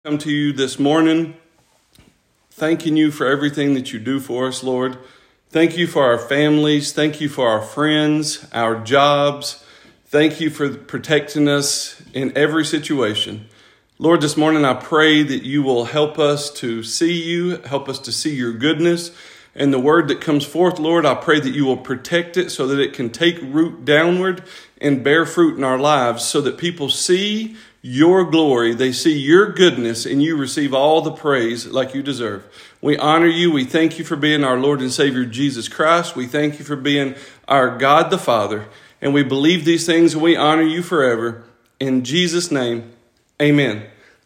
Come to you this morning, thanking you for everything that you do for us, Lord. Thank you for our families. Thank you for our friends, our jobs. Thank you for protecting us in every situation. Lord, this morning I pray that you will help us to see you, help us to see your goodness. And the word that comes forth, Lord, I pray that you will protect it so that it can take root downward and bear fruit in our lives so that people see your glory, they see your goodness, and you receive all the praise like you deserve. We honor you. We thank you for being our Lord and Savior, Jesus Christ. We thank you for being our God the Father. And we believe these things and we honor you forever. In Jesus' name, amen.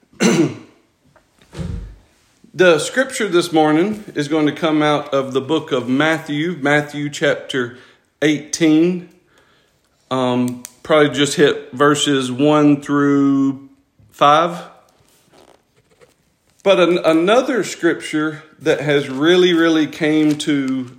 The scripture this morning is going to come out of the book of Matthew chapter 18. Probably just hit verses 1 through 5. But another scripture that has really came to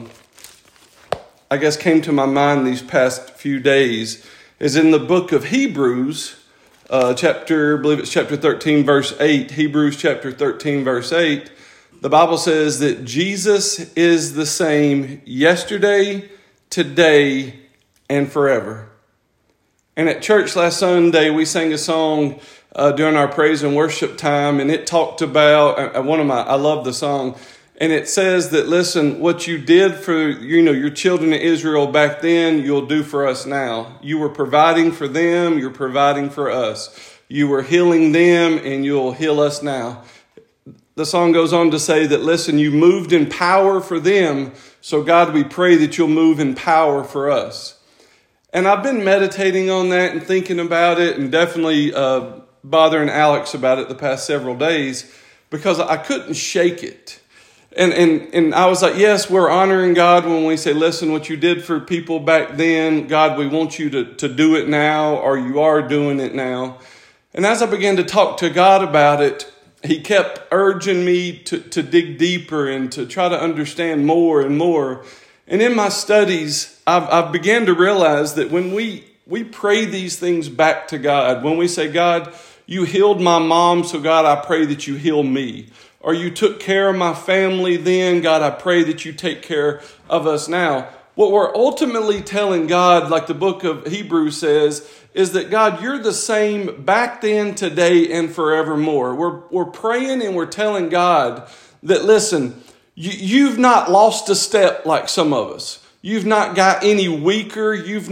my mind these past few days is in the book of Hebrews, chapter 13, verse 8. Hebrews chapter 13, verse 8. The Bible says that Jesus is the same yesterday, today, and forever. And at church last Sunday, we sang a song during our praise and worship time, and it talked about I love the song, and it says that, listen, what you did for your children of Israel back then, you'll do for us now. You were providing for them, you're providing for us. You were healing them, and you'll heal us now. The song goes on to say that, listen, you moved in power for them, so God, we pray that you'll move in power for us. And I've been meditating on that and thinking about it and definitely bothering Alex about it the past several days because I couldn't shake it. And I was like, yes, we're honoring God when we say, listen, what you did for people back then, God, we want you to do it now, or you are doing it now. And as I began to talk to God about it, he kept urging me to dig deeper and to try to understand more and more. And in my studies, I've began to realize that when we pray these things back to God, when we say, God, you healed my mom, so God, I pray that you heal me. Or you took care of my family then, God, I pray that you take care of us now. What we're ultimately telling God, like the book of Hebrews says, is that God, you're the same back then, today, and forevermore. We're praying and we're telling God that, listen, you've not lost a step like some of us. You've not got any weaker. You're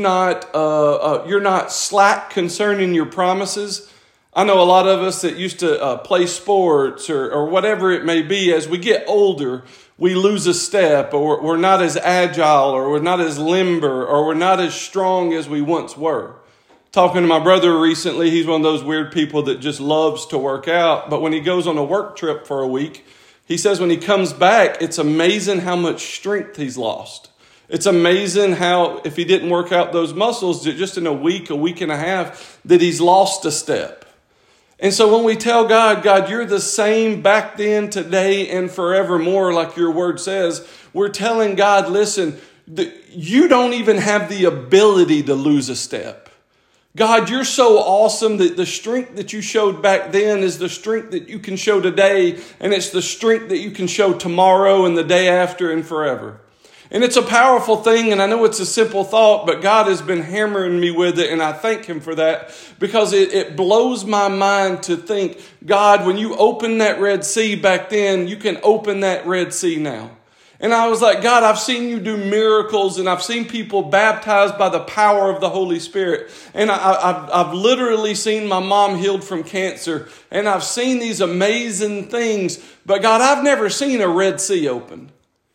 not slack concerning your promises. I know a lot of us that used to play sports or whatever it may be. As we get older, we lose a step, or we're not as agile, or we're not as limber, or we're not as strong as we once were. Talking to my brother recently, he's one of those weird people that just loves to work out. But when he goes on a work trip for a week, he says when he comes back, it's amazing how much strength he's lost. It's amazing how, if he didn't work out those muscles, that just in a week and a half, that he's lost a step. And so when we tell God, God, you're the same back then, today, and forevermore, like your word says, we're telling God, listen, you don't even have the ability to lose a step. God, you're so awesome that the strength that you showed back then is the strength that you can show today, and it's the strength that you can show tomorrow and the day after and forever. And it's a powerful thing, and I know it's a simple thought, but God has been hammering me with it, and I thank him for that because it blows my mind to think, God, when you opened that Red Sea back then, you can open that Red Sea now. And I was like, God, I've seen you do miracles, and I've seen people baptized by the power of the Holy Spirit. And I've literally seen my mom healed from cancer, and I've seen these amazing things. But God, I've never seen a Red Sea open.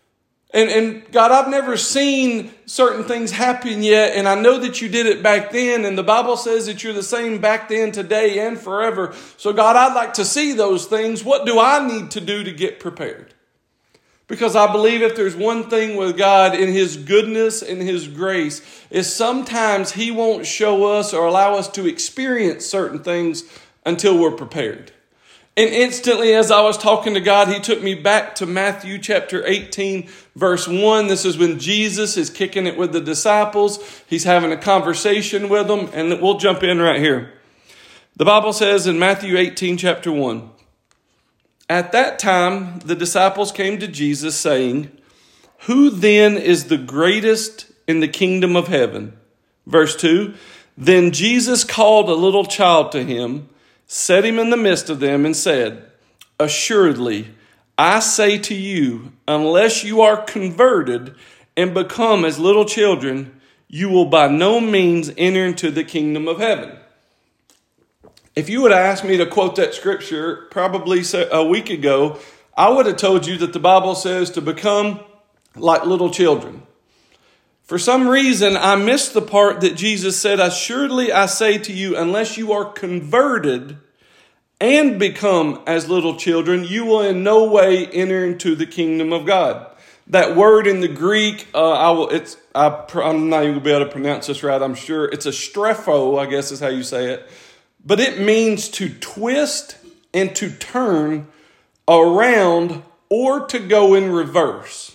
And God, I've never seen certain things happen yet, and I know that you did it back then, and the Bible says that you're the same back then, today, and forever. So God, I'd like to see those things. What do I need to do to get prepared? Because I believe if there's one thing with God in his goodness and his grace, is sometimes he won't show us or allow us to experience certain things until we're prepared. And instantly, as I was talking to God, he took me back to Matthew chapter 18, verse 1. This is when Jesus is kicking it with the disciples. He's having a conversation with them, and we'll jump in right here. The Bible says in Matthew 18, chapter 1, "At that time the disciples came to Jesus, saying, 'Who then is the greatest in the kingdom of heaven?' Verse 2, "Then Jesus called a little child to him, set him in the midst of them, and said, 'Assuredly, I say to you, unless you are converted and become as little children, you will by no means enter into the kingdom of heaven.'" If you would ask me to quote that scripture probably a week ago, I would have told you that the Bible says to become like little children. For some reason, I missed the part that Jesus said, "Assuredly I say to you, unless you are converted and become as little children, you will in no way enter into the kingdom of God." That word in the Greek, I'm not even going to be able to pronounce this right, I'm sure. It's a strepho, I guess is how you say it. But it means to twist and to turn around or to go in reverse.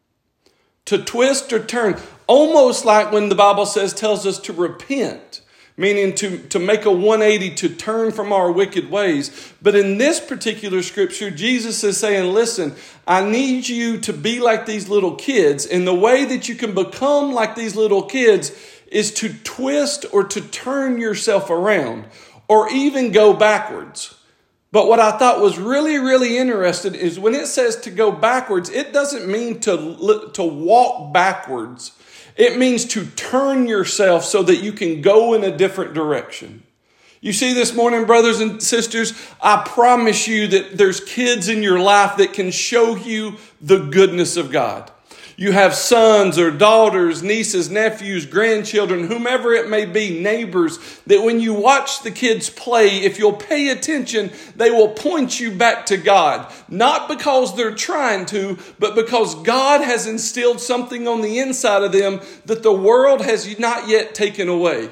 To twist or turn, almost like when the Bible tells us to repent, meaning to make a 180, to turn from our wicked ways. But in this particular scripture, Jesus is saying, listen, I need you to be like these little kids. And the way that you can become like these little kids is to twist or to turn yourself around or even go backwards. But what I thought was really, really interesting is when it says to go backwards, it doesn't mean to walk backwards. It means to turn yourself so that you can go in a different direction. You see this morning, brothers and sisters, I promise you that there's kids in your life that can show you the goodness of God. You have sons or daughters, nieces, nephews, grandchildren, whomever it may be, neighbors, that when you watch the kids play, if you'll pay attention, they will point you back to God. Not because they're trying to, but because God has instilled something on the inside of them that the world has not yet taken away.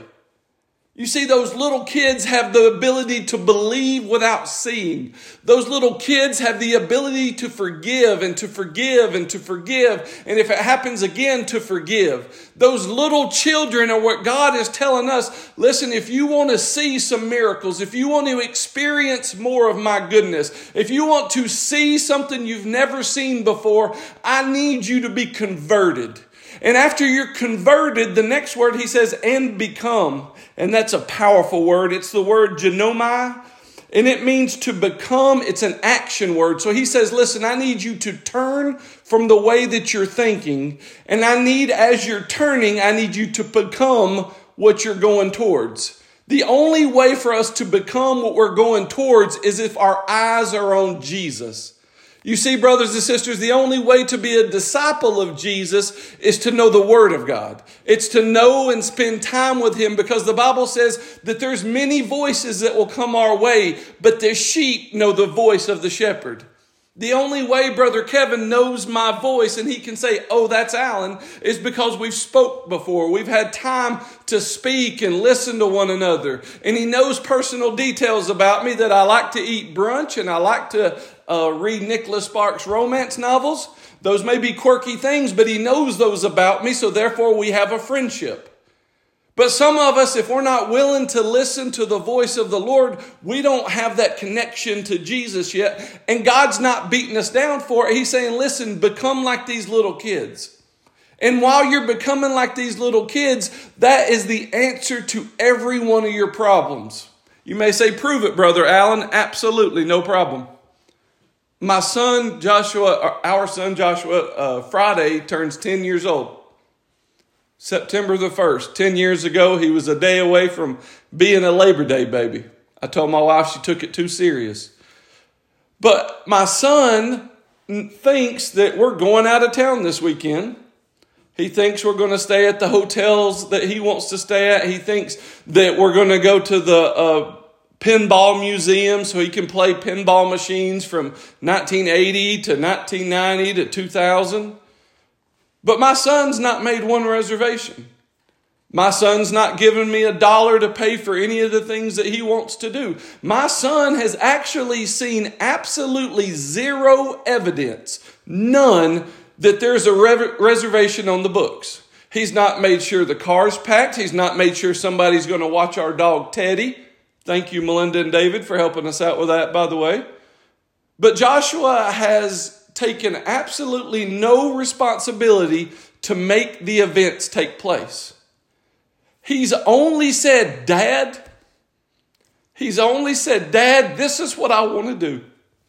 You see, those little kids have the ability to believe without seeing. Those little kids have the ability to forgive and to forgive and to forgive. And if it happens again, to forgive. Those little children are what God is telling us. Listen, if you want to see some miracles, if you want to experience more of my goodness, if you want to see something you've never seen before, I need you to be converted. And after you're converted, the next word he says, and become. And that's a powerful word. It's the word genomai. And it means to become. It's an action word. So he says, listen, I need you to turn from the way that you're thinking. And as you're turning, I need you to become what you're going towards. The only way for us to become what we're going towards is if our eyes are on Jesus. You see, brothers and sisters, the only way to be a disciple of Jesus is to know the Word of God. It's to know and spend time with Him, because the Bible says that there's many voices that will come our way, but the sheep know the voice of the shepherd. The only way Brother Kevin knows my voice and he can say, oh, that's Alan, is because we've spoke before. We've had time to speak and listen to one another. And he knows personal details about me, that I like to eat brunch and I like to read Nicholas Sparks romance novels. Those may be quirky things, but he knows those about me, so therefore we have a friendship. But some of us, if we're not willing to listen to the voice of the Lord, we don't have that connection to Jesus yet. And God's not beating us down for it. He's saying, listen, become like these little kids. And while you're becoming like these little kids, that is the answer to every one of your problems. You may say, prove it, Brother Allen. Absolutely, no problem. Our son Joshua, Friday turns 10 years old. September the 1st, 10 years ago, he was a day away from being a Labor Day baby. I told my wife she took it too serious. But my son thinks that we're going out of town this weekend. He thinks we're going to stay at the hotels that he wants to stay at. He thinks that we're going to go to the pinball museum so he can play pinball machines from 1980 to 1990 to 2000. But my son's not made one reservation. My son's not given me $1 to pay for any of the things that he wants to do. My son has actually seen absolutely zero evidence, none, that there's a reservation on the books. He's not made sure the car's packed. He's not made sure somebody's going to watch our dog Teddy. Thank you, Melinda and David, for helping us out with that, by the way. But Joshua has taken absolutely no responsibility to make the events take place. He's only said, Dad, this is what I want to do.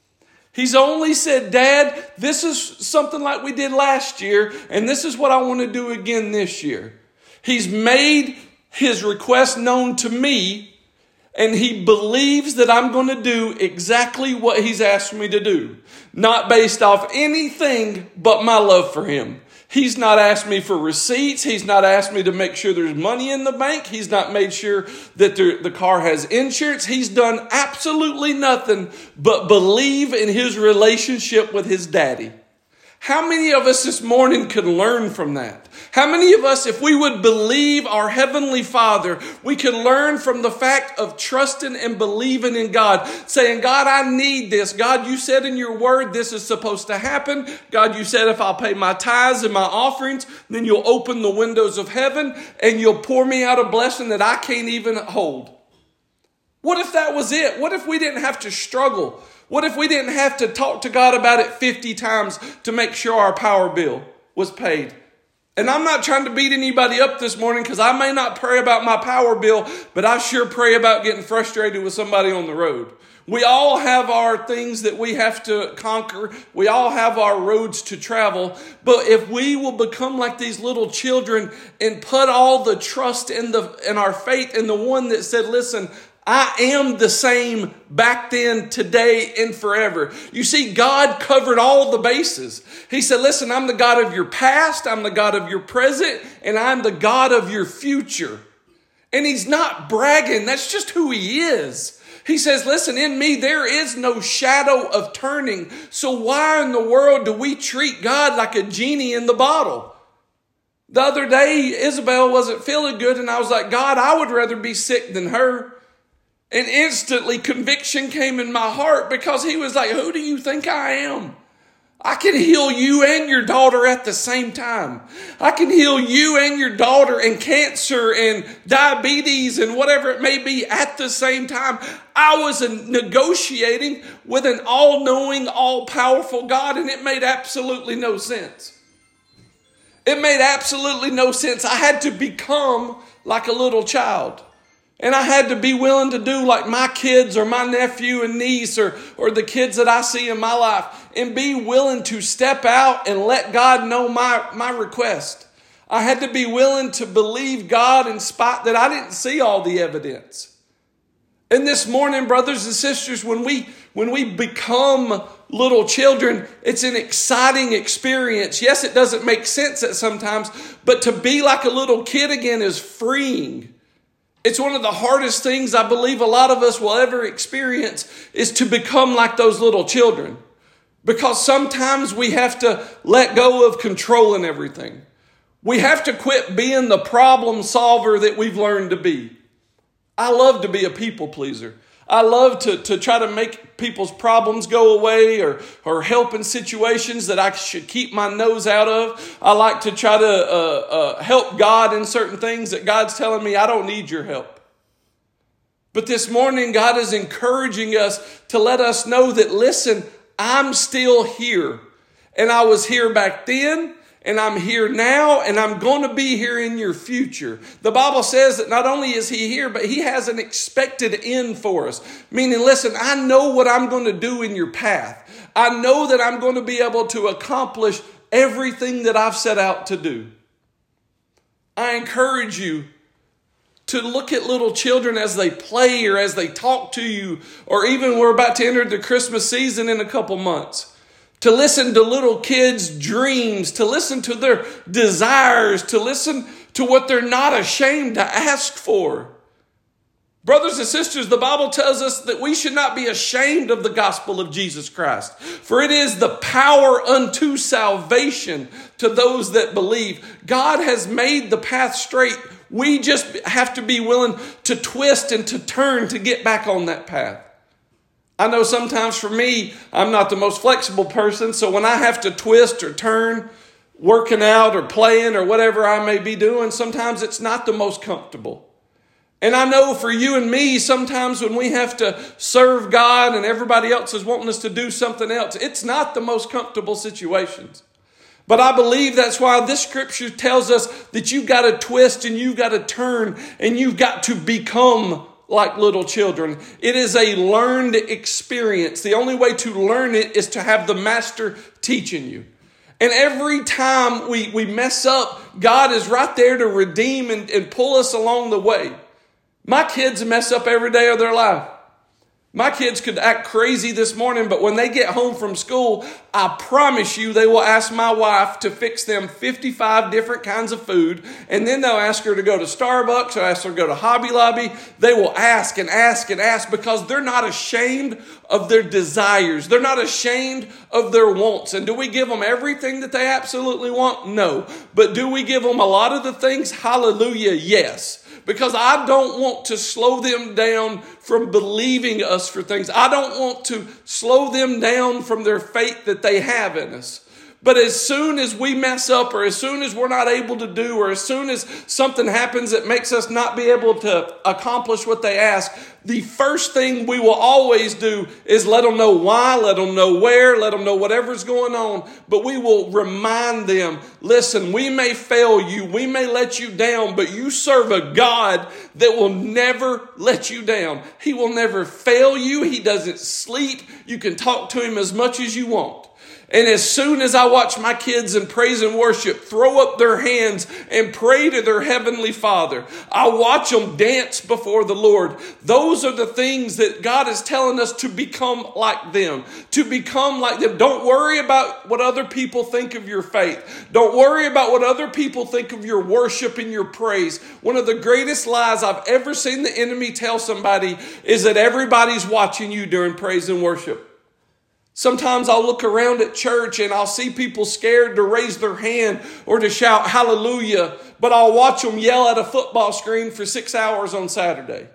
He's only said, Dad, this is something like we did last year, and this is what I want to do again this year. He's made his request known to me, and he believes that I'm going to do exactly what he's asked me to do. Not based off anything but my love for him. He's not asked me for receipts. He's not asked me to make sure there's money in the bank. He's not made sure that the car has insurance. He's done absolutely nothing but believe in his relationship with his daddy. How many of us this morning could learn from that? How many of us, if we would believe our Heavenly Father, we could learn from the fact of trusting and believing in God, saying, God, I need this. God, you said in your word this is supposed to happen. God, you said if I'll pay my tithes and my offerings, then you'll open the windows of heaven and you'll pour me out a blessing that I can't even hold. What if that was it? What if we didn't have to struggle? What if we didn't have to talk to God about it 50 times to make sure our power bill was paid? And I'm not trying to beat anybody up this morning because I may not pray about my power bill, but I sure pray about getting frustrated with somebody on the road. We all have our things that we have to conquer. We all have our roads to travel. But if we will become like these little children and put all the trust in our faith in the one that said, listen, I am the same back then, today, and forever. You see, God covered all the bases. He said, listen, I'm the God of your past, I'm the God of your present, and I'm the God of your future. And he's not bragging. That's just who he is. He says, listen, in me there is no shadow of turning. So why in the world do we treat God like a genie in the bottle? The other day, Isabel wasn't feeling good, and I was like, God, I would rather be sick than her. And instantly conviction came in my heart because he was like, who do you think I am? I can heal you and your daughter at the same time. I can heal you and your daughter and cancer and diabetes and whatever it may be at the same time. I was negotiating with an all-knowing, all-powerful God, and it made absolutely no sense. It made absolutely no sense. I had to become like a little child. And I had to be willing to do like my kids or my nephew and niece or the kids that I see in my life, and be willing to step out and let God know my request. I had to be willing to believe God in spite that I didn't see all the evidence. And this morning, brothers and sisters, when we become little children, it's an exciting experience. Yes, it doesn't make sense at sometimes, but to be like a little kid again is freeing. It's one of the hardest things I believe a lot of us will ever experience is to become like those little children. Because sometimes we have to let go of controlling everything. We have to quit being the problem solver that we've learned to be. I love to be a people pleaser. I love to try to make people's problems go away or help in situations that I should keep my nose out of. I like to try to help God in certain things that God's telling me I don't need your help. But this morning, God is encouraging us to let us know that, listen, I'm still here. And I was here back then. And I'm here now, and I'm going to be here in your future. The Bible says that not only is he here, but he has an expected end for us. Meaning, listen, I know what I'm going to do in your path. I know that I'm going to be able to accomplish everything that I've set out to do. I encourage you to look at little children as they play or as they talk to you, or even we're about to enter the Christmas season in a couple months. To listen to little kids' dreams, to listen to their desires, to listen to what they're not ashamed to ask for. Brothers and sisters, the Bible tells us that we should not be ashamed of the gospel of Jesus Christ, for it is the power unto salvation to those that believe. God has made the path straight. We just have to be willing to twist and to turn to get back on that path. I know sometimes for me, I'm not the most flexible person, so when I have to twist or turn, working out or playing or whatever I may be doing, sometimes it's not the most comfortable. And I know for you and me, sometimes when we have to serve God and everybody else is wanting us to do something else, it's not the most comfortable situations. But I believe that's why this scripture tells us that you've got to twist and you've got to turn and you've got to become like little children. It is a learned experience. The only way to learn it is to have the master teaching you. And every time we mess up, God is right there to redeem and pull us along the way. My kids mess up every day of their life. My kids could act crazy this morning, but when they get home from school, I promise you they will ask my wife to fix them 55 different kinds of food. And then they'll ask her to go to Starbucks or ask her to go to Hobby Lobby. They will ask and ask and ask because they're not ashamed of their desires. They're not ashamed of their wants. And do we give them everything that they absolutely want? No. But do we give them a lot of the things? Hallelujah, yes. Because I don't want to slow them down from believing us for things. I don't want to slow them down from their faith that they have in us. But as soon as we mess up or as soon as we're not able to do or as soon as something happens that makes us not be able to accomplish what they ask, the first thing we will always do is let them know why, let them know where, let them know whatever's going on. But we will remind them, listen, we may fail you, we may let you down, but you serve a God that will never let you down. He will never fail you. He doesn't sleep. You can talk to him as much as you want. And as soon as I watch my kids in praise and worship throw up their hands and pray to their heavenly Father, I watch them dance before the Lord. Those are the things that God is telling us to become like them, to become like them. Don't worry about what other people think of your faith. Don't worry about what other people think of your worship and your praise. One of the greatest lies I've ever seen the enemy tell somebody is that everybody's watching you during praise and worship. Sometimes I'll look around at church and I'll see people scared to raise their hand or to shout hallelujah, but I'll watch them yell at a football screen for 6 hours on Saturday.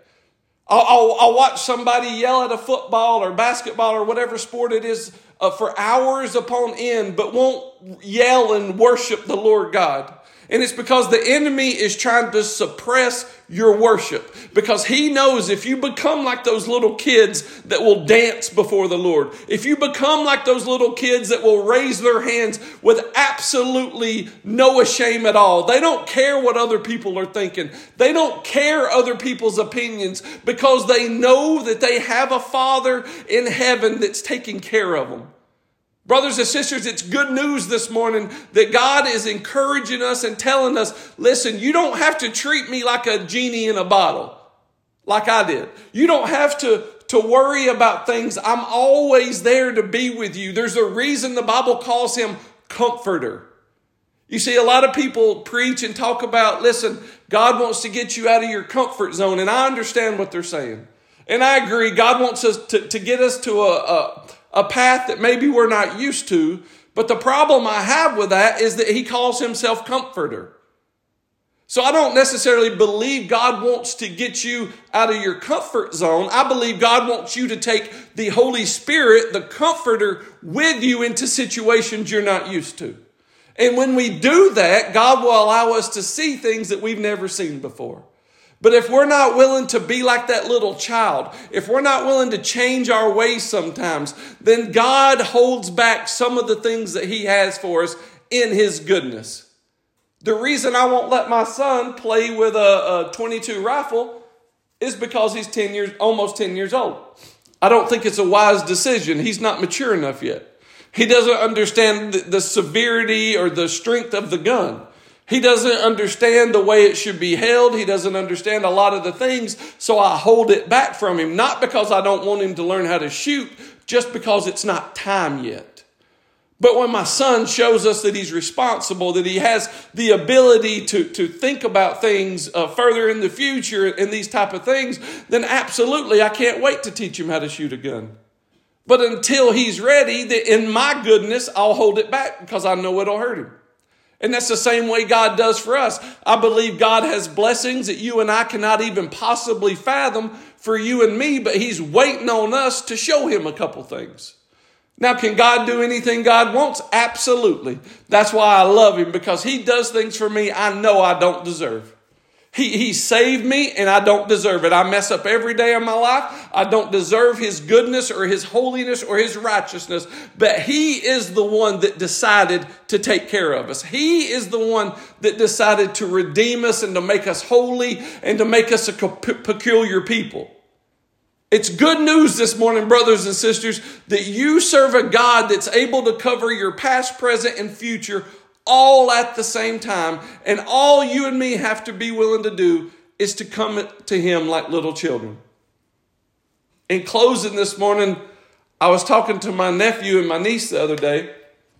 I'll watch somebody yell at a football or basketball or whatever sport it is for hours upon end, but won't yell and worship the Lord God. And it's because the enemy is trying to suppress your worship. Because he knows if you become like those little kids that will dance before the Lord, if you become like those little kids that will raise their hands with absolutely no shame at all, they don't care what other people are thinking. They don't care other people's opinions because they know that they have a Father in heaven that's taking care of them. Brothers and sisters, it's good news this morning that God is encouraging us and telling us, listen, you don't have to treat me like a genie in a bottle, like I did. You don't have to worry about things. I'm always there to be with you. There's a reason the Bible calls him Comforter. You see, a lot of people preach and talk about, listen, God wants to get you out of your comfort zone. And I understand what they're saying. And I agree. God wants us to get us to a path that maybe we're not used to. But the problem I have with that is that he calls himself Comforter. So I don't necessarily believe God wants to get you out of your comfort zone. I believe God wants you to take the Holy Spirit, the Comforter, with you into situations you're not used to. And when we do that, God will allow us to see things that we've never seen before. But if we're not willing to be like that little child, if we're not willing to change our ways sometimes, then God holds back some of the things that he has for us in his goodness. The reason I won't let my son play with a .22 rifle is because he's almost 10 years old. I don't think it's a wise decision. He's not mature enough yet. He doesn't understand the severity or the strength of the gun. He doesn't understand the way it should be held. He doesn't understand a lot of the things, so I hold it back from him. Not because I don't want him to learn how to shoot, just because it's not time yet. But when my son shows us that he's responsible, that he has the ability to think about things further in the future and these type of things, then absolutely I can't wait to teach him how to shoot a gun. But until he's ready, in my goodness, I'll hold it back because I know it'll hurt him. And that's the same way God does for us. I believe God has blessings that you and I cannot even possibly fathom for you and me, but he's waiting on us to show him a couple things. Now, can God do anything God wants? Absolutely. That's why I love him, because he does things for me I know I don't deserve. He saved me, and I don't deserve it. I mess up every day of my life. I don't deserve His goodness or His holiness or His righteousness. But He is the one that decided to take care of us. He is the one that decided to redeem us and to make us holy and to make us a peculiar people. It's good news this morning, brothers and sisters, that you serve a God that's able to cover your past, present, and future all at the same time. And all you and me have to be willing to do is to come to Him like little children. In closing this morning, I was talking to my nephew and my niece the other day.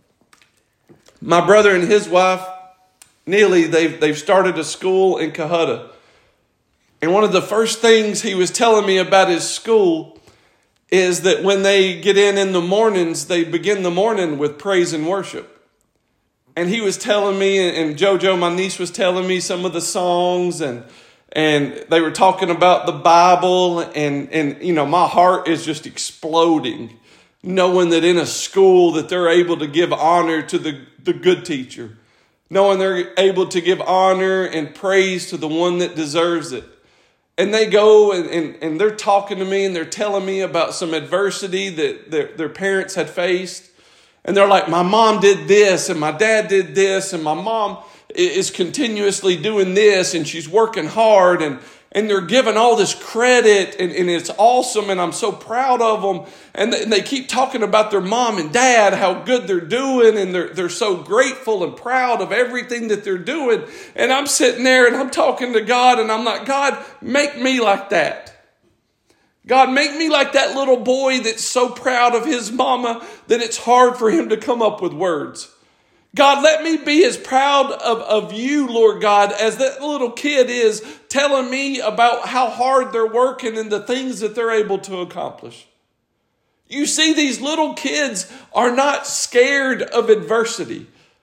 My brother and his wife, Neely, they've started a school in Cohutta. And one of the first things he was telling me about his school is that when they get in the mornings, they begin the morning with praise and worship. And he was telling me, and JoJo, my niece, was telling me some of the songs, and they were talking about the Bible, and you know, my heart is just exploding, knowing that in a school that they're able to give honor to the good teacher, knowing they're able to give honor and praise to the one that deserves it. And they go and they're talking to me, and they're telling me about some adversity that their parents had faced. And they're like, my mom did this, and my dad did this, and my mom is continuously doing this, and she's working hard, and they're giving all this credit, and it's awesome, and I'm so proud of them. And they keep talking about their mom and dad, how good they're doing, and they're so grateful and proud of everything that they're doing. And I'm sitting there, and I'm talking to God, and I'm like, God, make me like that. God, make me like that little boy that's so proud of his mama that it's hard for him to come up with words. God, let me be as proud of you, Lord God, as that little kid is telling me about how hard they're working and the things that they're able to accomplish. You see, these little kids are not scared of adversity.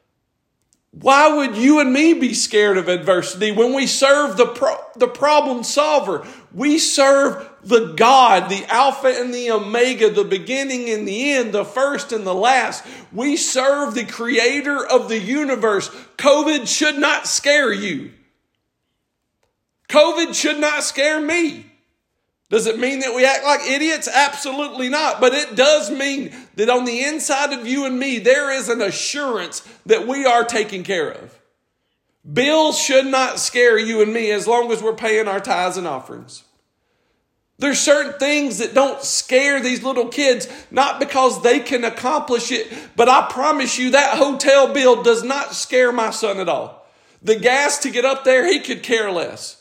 Why would you and me be scared of adversity when we serve the problem solver? We serve the God, the Alpha and the Omega, the beginning and the end, the first and the last. We serve the Creator of the universe. COVID should not scare you. COVID should not scare me. Does it mean that we act like idiots? Absolutely not. But it does mean that on the inside of you and me, there is an assurance that we are taken care of. Bills should not scare you and me as long as we're paying our tithes and offerings. There's certain things that don't scare these little kids, not because they can accomplish it, but I promise you that hotel bill does not scare my son at all. The gas to get up there, he could care less.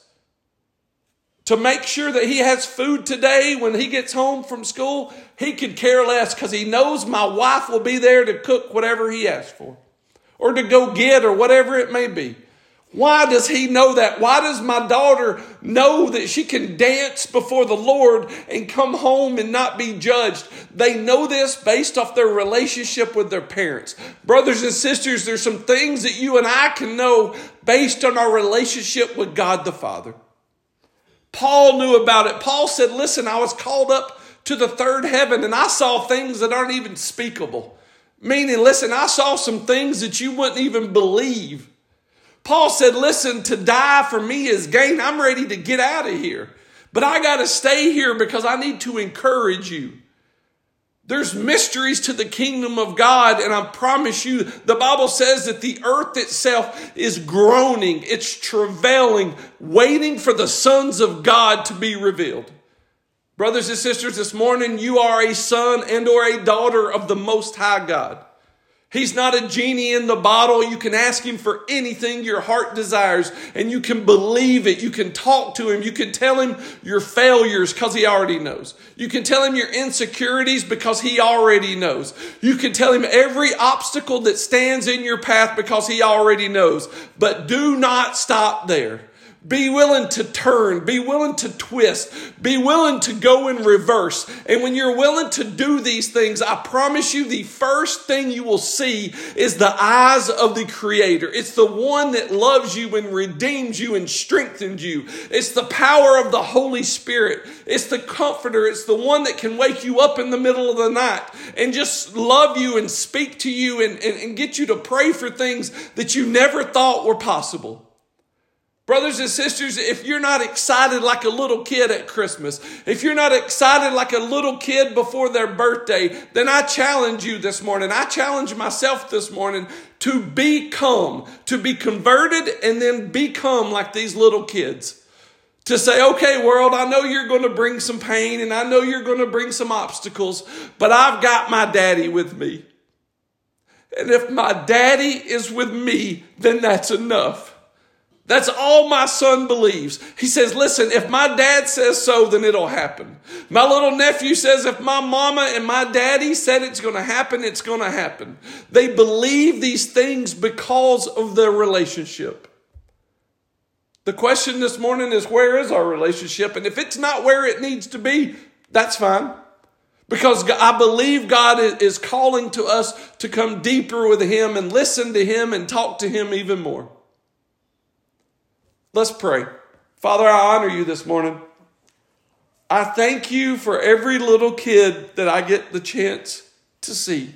To make sure that he has food today when he gets home from school, he could care less because he knows my wife will be there to cook whatever he asks for or to go get or whatever it may be. Why does he know that? Why does my daughter know that she can dance before the Lord and come home and not be judged? They know this based off their relationship with their parents. Brothers and sisters, there's some things that you and I can know based on our relationship with God the Father. Paul knew about it. Paul said, listen, I was called up to the third heaven and I saw things that aren't even speakable. Meaning, listen, I saw some things that you wouldn't even believe. Paul said, listen, to die for me is gain. I'm ready to get out of here. But I got to stay here because I need to encourage you. There's mysteries to the kingdom of God, and I promise you, the Bible says that the earth itself is groaning, it's travailing, waiting for the sons of God to be revealed. Brothers and sisters, this morning you are a son and or a daughter of the Most High God. He's not a genie in the bottle. You can ask him for anything your heart desires and you can believe it. You can talk to him. You can tell him your failures because he already knows. You can tell him your insecurities because he already knows. You can tell him every obstacle that stands in your path because he already knows. But do not stop there. Be willing to turn, be willing to twist, be willing to go in reverse. And when you're willing to do these things, I promise you the first thing you will see is the eyes of the Creator. It's the one that loves you and redeems you and strengthens you. It's the power of the Holy Spirit. It's the Comforter. It's the one that can wake you up in the middle of the night and just love you and speak to you and get you to pray for things that you never thought were possible. Brothers and sisters, if you're not excited like a little kid at Christmas, if you're not excited like a little kid before their birthday, then I challenge you this morning. I challenge myself this morning to become, to be converted and then become like these little kids. To say, okay, world, I know you're going to bring some pain and I know you're going to bring some obstacles, but I've got my daddy with me. And if my daddy is with me, then that's enough. That's all my son believes. He says, listen, if my dad says so, then it'll happen. My little nephew says, if my mama and my daddy said it's going to happen, it's going to happen. They believe these things because of their relationship. The question this morning is, where is our relationship? And if it's not where it needs to be, that's fine. Because I believe God is calling to us to come deeper with Him and listen to Him and talk to Him even more. Let's pray. Father, I honor you this morning. I thank you for every little kid that I get the chance to see.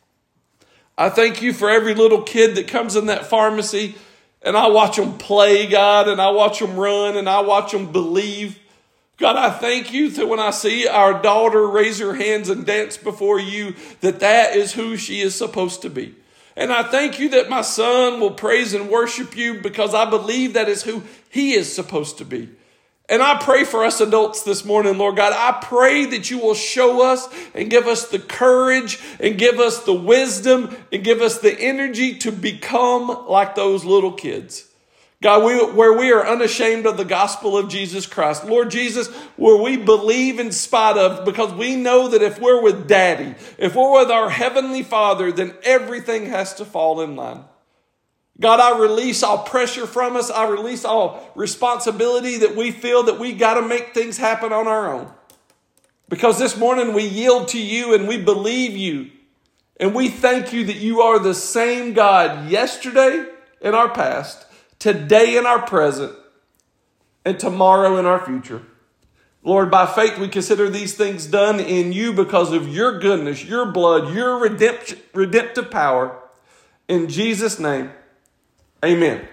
I thank you for every little kid that comes in that pharmacy and I watch them play, God, and I watch them run and I watch them believe. God, I thank you that when I see our daughter raise her hands and dance before you, that is who she is supposed to be. And I thank you that my son will praise and worship you because I believe that is who he is supposed to be. And I pray for us adults this morning, Lord God. I pray that you will show us and give us the courage and give us the wisdom and give us the energy to become like those little kids. God, where we are unashamed of the gospel of Jesus Christ. Lord Jesus, where we believe in spite of, because we know that if we're with Daddy, if we're with our Heavenly Father, then everything has to fall in line. God, I release all pressure from us. I release all responsibility that we feel that we got to make things happen on our own. Because this morning we yield to you and we believe you. And we thank you that you are the same God yesterday in our past, today in our present, and tomorrow in our future. Lord, by faith we consider these things done in you because of your goodness, your blood, your redemptive power. In Jesus' name, amen.